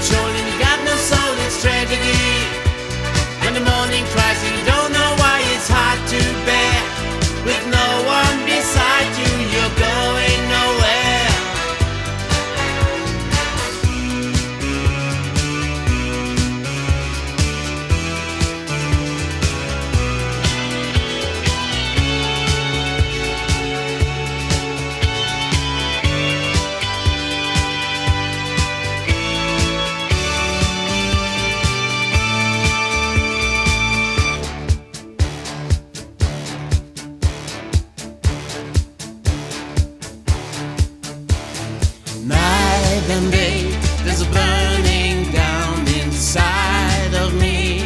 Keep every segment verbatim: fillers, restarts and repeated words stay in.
control and you got no soul, it's tragedy. When the morning cries and you don't know why, it's hard to bear. With no one beside you, you're going nowhere. Night and day, there's a burning down inside of me.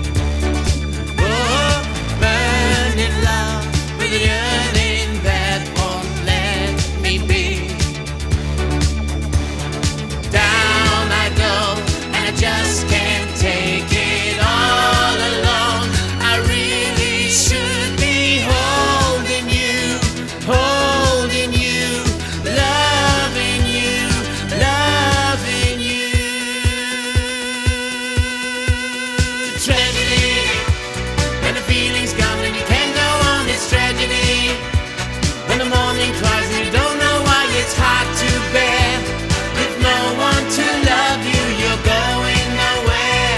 Oh, burning love with a yearning that won't let me be. Down I go, and I just can't take it all alone. I really should be holding you, holding you, loving you. Loving you. Tragedy. When the feeling's gone and you can't go on, it's tragedy. When the morning cries and you don't know why, it's hard to bear. With no one to love you, you're going nowhere.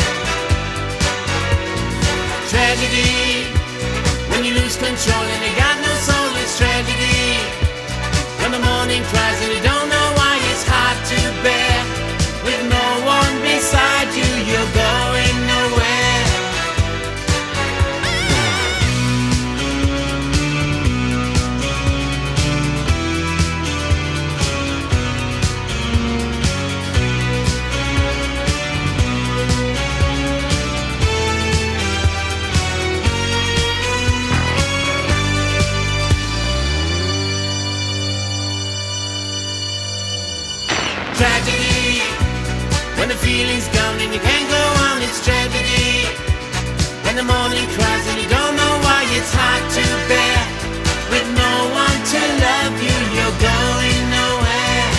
Tragedy. When you lose control and you got no soul, it's tragedy. When the morning cries and you don't know why, it's hard to bear. With no one beside you, you're going nowhere. Tragedy. When the feeling's gone and you can't go on, it's tragedy. When the morning cries and you don't know why, it's hard to bear. With no one to love you, you're going nowhere.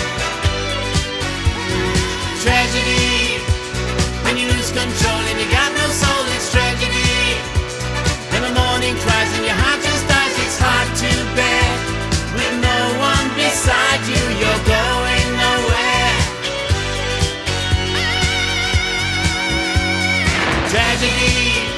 Tragedy. When you lose control and you got no soul, it's tragedy. When the morning cries and your heart just dies, it's hard to bear. With no one beside you, you're going nowhere. Tragedy.